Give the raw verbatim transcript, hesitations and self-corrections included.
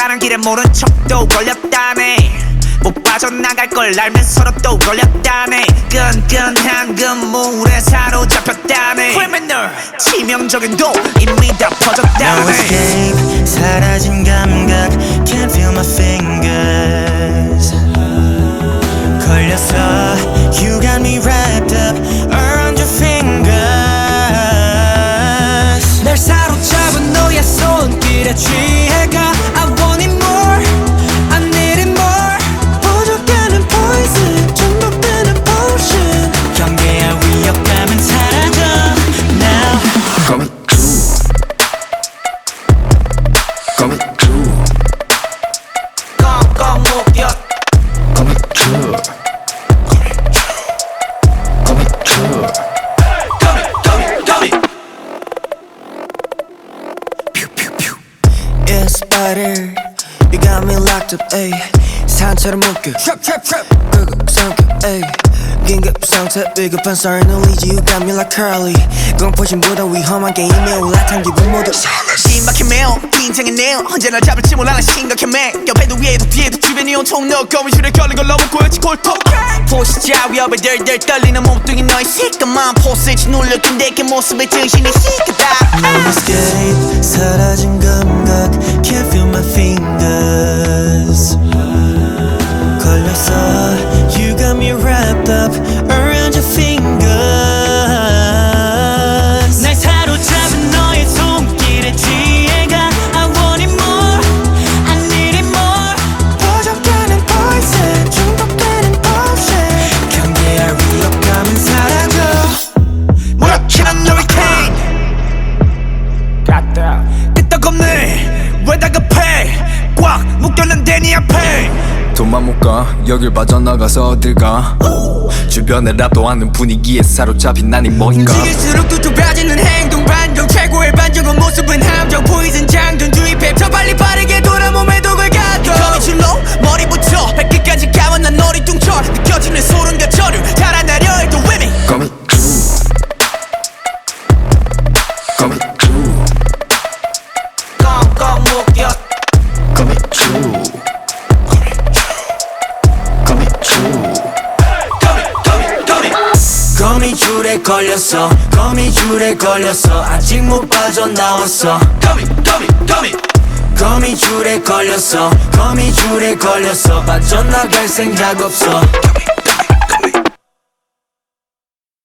가는 길에 모른 척도 걸렸다네. 못 빠져나갈 걸 알면서 서로 또 걸렸다네. 끈끈한 그물에 사로잡혔다네. criminal 치명적인 도 이미 다 퍼졌다네. No escape 사라진 감각 Can't feel my fingers 걸렸어 You got me wrapped up around your fingers 날 사로잡은 너의 손길에 취해가 I want it more I need it more 부족하는 poison 중독되는 potion 경계할 위협감은 사라져 Now Coming true Coming true 꽁꽁 묶여 Coming true Coming true coming coming coming Yeah, spider, you got me locked up, ayy. 산처럼 묶여, trap, trap, trap. 끄급 삼켜, ayy. 긴급 상태, 비급한 썰 놀리지. You got me like Curly. 공포심보다 위험한 게임에 올라탄 기분 모두. 신박해 매우 긴장해 내요. 언제 날 잡을지 몰라 난 심각해 매. 옆에도 위에도 뒤에도 주변이 온통 너 거미줄에 걸린 걸 너무 꼬였지 골통. 포시자 위협에 덜덜 떨리는 몸뚱이 너의 시커먼 포스지 눌려둔 내게 모습에 정신이 시끄다. No escape, 사라진 감각. Can't feel my fingers. 걸렸어, you got me wrapped up around your fingers. 날 사로잡은 너의 손길에 취해가 I want it more, I need it more. 부족하는 poison, 중독되는 potion. 경계할 위협감은 사라져. 무력치는 너의 cane 갔다 끄떡없네 왜 다급해 꽉 묶였는데 네 앞에 돈만 못 가 여길 빠져나가서 어딜 가 주변을 압도하는 분위기에 사로잡힌 난이 뭐인가 움직일수록 또 좁아지는 행동 반동 최고의 반전은 모습은 함정 포이즌 장전 주입해 더 빨리 빠르게 돌아 몸에 독을 가둬 거미줄로 머리부터 발끝까지 감은 난 어리둥절 느껴지는 소름 겨처럼 달아나려 해도 위미 Coming true Coming true 꽁꽁 묶여 Coming true Coming true 거미줄에 걸렸어 거미줄에 걸렸어 아직 못 빠져나왔어 거미줄에 걸렸어 거미줄에 걸렸어 빠져나갈 생각 없어